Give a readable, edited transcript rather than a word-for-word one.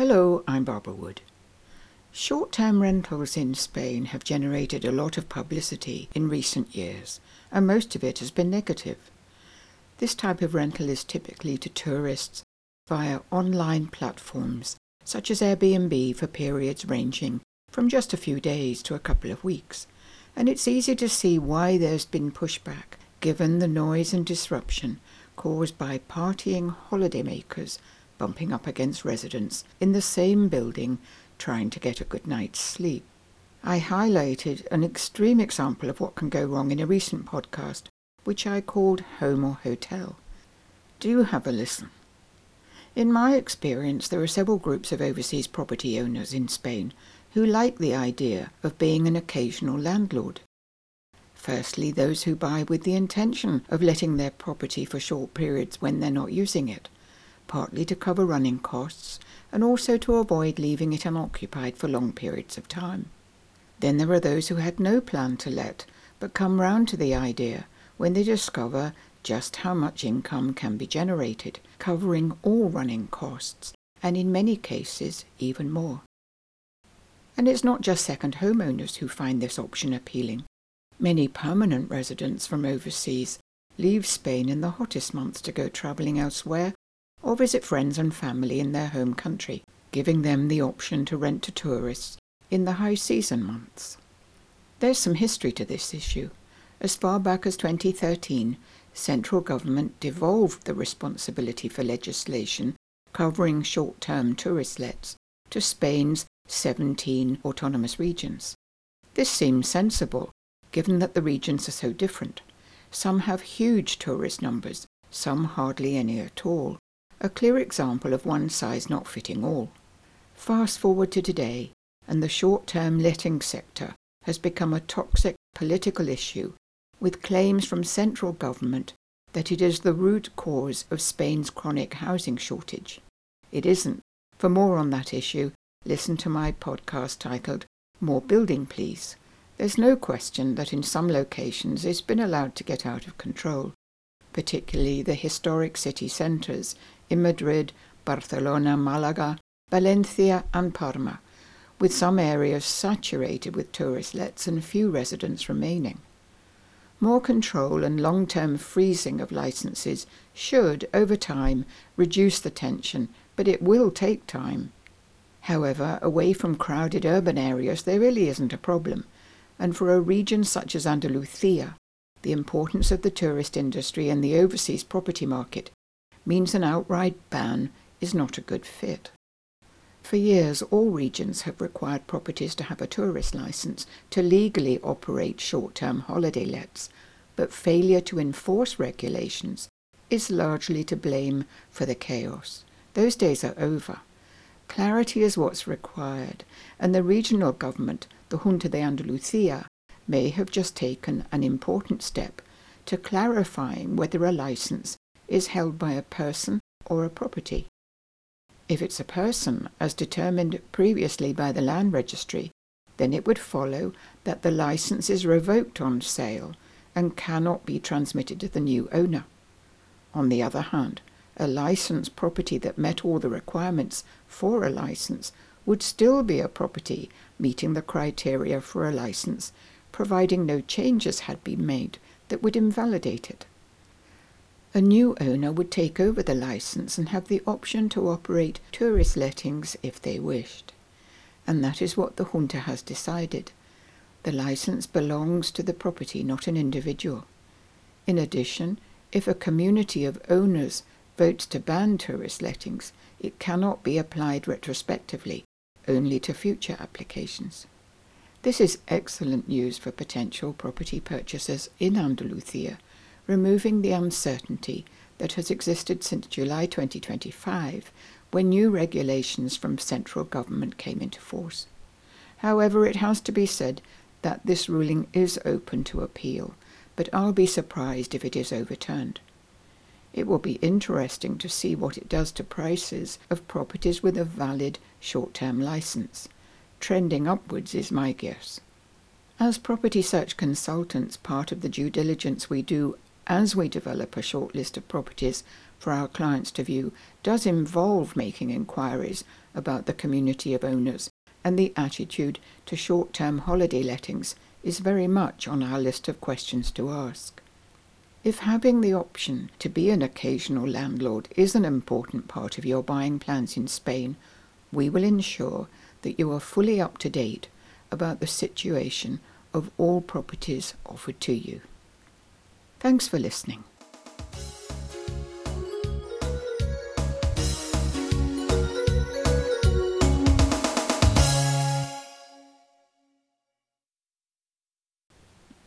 Hello, I'm Barbara Wood. Short-term rentals in Spain have generated a lot of publicity in recent years, and most of it has been negative. This type of rental is typically to tourists via online platforms such as Airbnb for periods ranging from just a few days to a couple of weeks, and it's easy to see why there's been pushback given the noise and disruption caused by partying holidaymakers bumping up against residents in the same building trying to get a good night's sleep. I highlighted an extreme example of what can go wrong in a recent podcast, which I called Home or Hotel. Do have a listen. In my experience, there are several groups of overseas property owners in Spain who like the idea of being an occasional landlord. Firstly, those who buy with the intention of letting their property for short periods when they're not using it, partly to cover running costs and also to avoid leaving it unoccupied for long periods of time. Then there are those who had no plan to let, but come round to the idea when they discover just how much income can be generated, covering all running costs, and in many cases even more. And it's not just second homeowners who find this option appealing. Many permanent residents from overseas leave Spain in the hottest months to go travelling elsewhere or visit friends and family in their home country, giving them the option to rent to tourists in the high season months. There's some history to this issue. As far back as 2013, central government devolved the responsibility for legislation covering short-term tourist lets to Spain's 17 autonomous regions. This seems sensible, given that the regions are so different. Some have huge tourist numbers, some hardly any at all. A clear example of one size not fitting all. Fast forward to today, and the short-term letting sector has become a toxic political issue, with claims from central government that it is the root cause of Spain's chronic housing shortage. It isn't. For more on that issue, listen to my podcast titled More Building Please. There's no question that in some locations it's been allowed to get out of control, particularly the historic city centres in Madrid, Barcelona, Malaga, Valencia and Parma, with some areas saturated with tourist lets and few residents remaining. More control and long-term freezing of licences should, over time, reduce the tension, but it will take time. However, away from crowded urban areas there really isn't a problem, and for a region such as Andalusia, the importance of the tourist industry and the overseas property market means an outright ban is not a good fit. For years, all regions have required properties to have a tourist licence to legally operate short-term holiday lets, but failure to enforce regulations is largely to blame for the chaos. Those days are over. Clarity is what's required, and the regional government, the Junta de Andalucía, may have just taken an important step to clarifying whether a licence is held by a person or a property. If it's a person, as determined previously by the land registry, then it would follow that the licence is revoked on sale and cannot be transmitted to the new owner. On the other hand, a licensed property that met all the requirements for a licence would still be a property meeting the criteria for a licence, providing no changes had been made that would invalidate it. A new owner would take over the licence and have the option to operate tourist lettings if they wished. And that is what the Junta has decided. The licence belongs to the property, not an individual. In addition, if a community of owners votes to ban tourist lettings, it cannot be applied retrospectively, only to future applications. This is excellent news for potential property purchasers in Andalusia, removing the uncertainty that has existed since July 2025, when new regulations from central government came into force. However, it has to be said that this ruling is open to appeal, but I'll be surprised if it is overturned. It will be interesting to see what it does to prices of properties with a valid short-term licence. Trending upwards is my guess. As property search consultants, part of the due diligence we do as we develop a short list of properties for our clients to view does involve making inquiries about the community of owners, and the attitude to short-term holiday lettings is very much on our list of questions to ask. If having the option to be an occasional landlord is an important part of your buying plans in Spain, we will ensure that you are fully up to date about the situation of all properties offered to you. Thanks for listening.